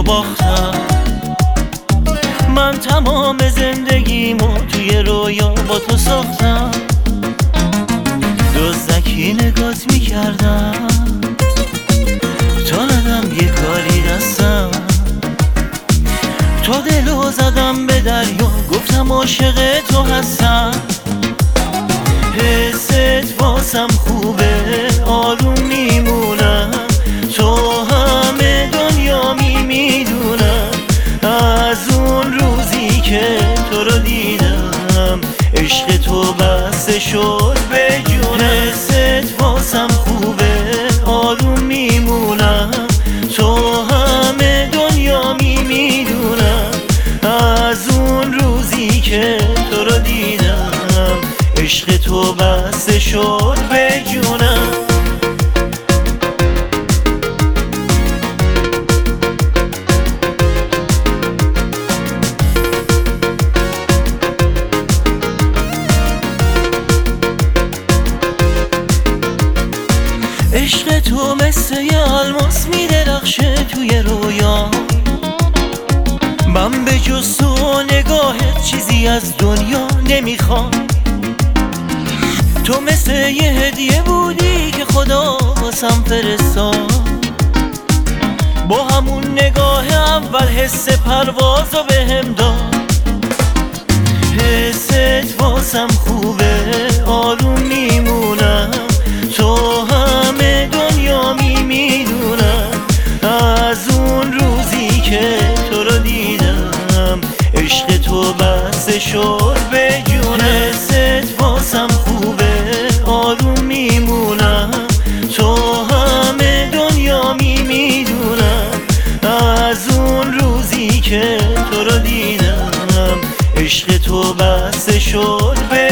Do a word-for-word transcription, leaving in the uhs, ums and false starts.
باختم. من تمام زندگیمو توی رویا با تو ساختم. دزدکی نگات میکردم تا ندم یه کاری دستم. تو دلو زدم به دریا، گفتم عاشق تو هستم. حست واسم خوبه، آروم میمونم. تو همه دنیا میمیدونم. از اون روزی که تو رو دیدم، عشق تو بسته شد به جونم. حست واسم خوبه، آروم میمونم. تو همه دنیا میمیدونم. از اون روزی که تو رو دیدم، عشق تو بسته شد به جونم. عشق تو مثل یه الماس میدرخشه توی رویا. من به جز تو نگاهت چیزی از دنیا نمیخوام. تو مثل یه هدیه بودی که خدا واسم فرستاد. با همون نگاه اول حس پروازو بهم داد. حست واسم خوبه، آروم میمونم. تو همه دنیا میمیدونم. از اون روزی که تو رو دیدم، عشق تو بسته شد به جونم. حست واسم خوبه، آروم میمونم. تو همه دنیا میمیدونم. از اون روزی که تو رو دیدم، عشق تو بسته شد به